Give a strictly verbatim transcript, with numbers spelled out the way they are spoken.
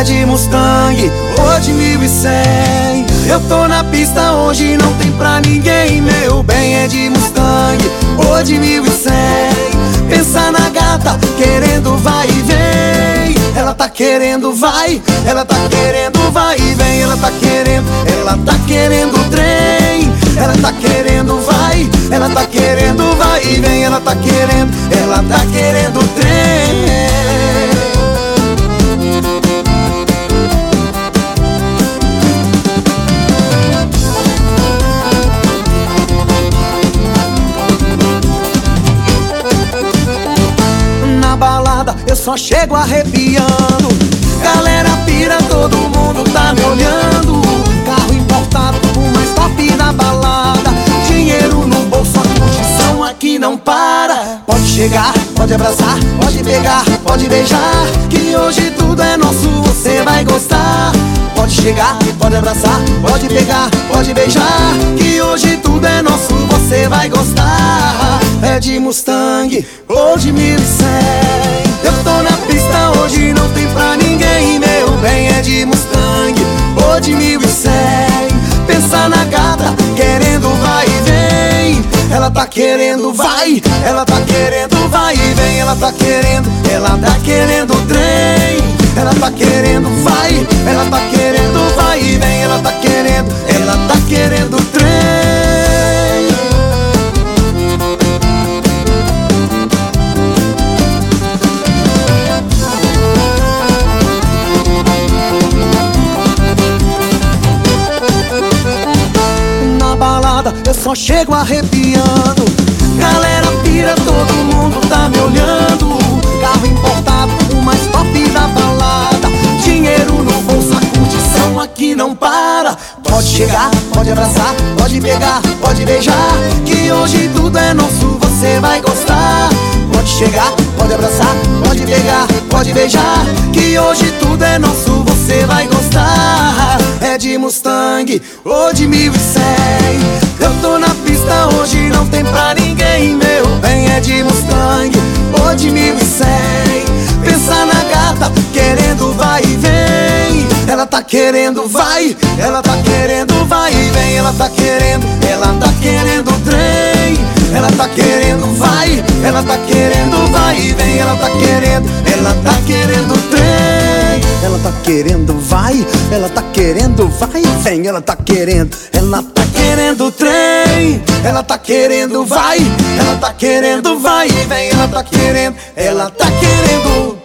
É de Mustang ou de mil e cem. Eu tô na pista hoje, não tem pra ninguém, meu bem. É de Mustang ou de mil e cem. Pensa na gata, querendo vai e vem. Ela tá querendo vai, ela tá querendo vai e vem. Ela tá querendo, ela tá querendo trem. Ela tá querendo vai, ela tá querendo vai e vem. Ela tá querendo, ela tá querendo trem. Na balada eu só chego arrepiando. Galera pira, todo mundo tá me olhando. Carro importado, o mais top da balada. Dinheiro no bolso, a curtição aqui não para. Pode chegar, pode abraçar, pode pegar, pode beijar, que hoje tudo é nosso, você vai gostar. Pode chegar, pode abraçar, pode pegar, pode beijar, que hoje tudo é nosso, você vai gostar. É de Mustang ou de mil e cem. Eu tô na pista hoje, não tem pra ninguém, meu bem. É de Mustang ou de mil e cem. Pensa na gata, querendo vai e vem. Ela tá querendo vai, ela tá querendo vai e vem. Ela tá querendo, ela tá querendo trem. Ela tá querendo vai, ela tá querendo vai e vem. Ela tá querendo, ela tá querendo trem. Na balada eu só chego arrepiando. Galera pira, todo mundo tá me olhando. Carro importado, o mais top da balada. Dinheiro no bolso, a curtição aqui não para. Pode chegar, pode abraçar, pode pegar, pode beijar, que hoje tudo é nosso, você vai gostar. Pode chegar, pode abraçar, pode pegar, pode beijar, que hoje tudo é nosso, você vai gostar. É de Mustang ou de mil e cem. Eu tô na pista hoje, não tem pra ninguém, meu bem. É de Mustang ou de mil e cem. Pensa na gata, querendo vai e vem. Ela tá querendo vai, ela tá querendo vai e vem. Ela tá querendo, ela tá querendo trem. Ela tá querendo vai, ela tá querendo vai e vem. Ela tá querendo, ela tá querendo trem. Ela tá querendo vai, ela tá querendo vai e vem. Ela tá querendo, ela tá querendo trem. Ela tá querendo vai, ela tá querendo vai e vem. Ela tá querendo, ela tá querendo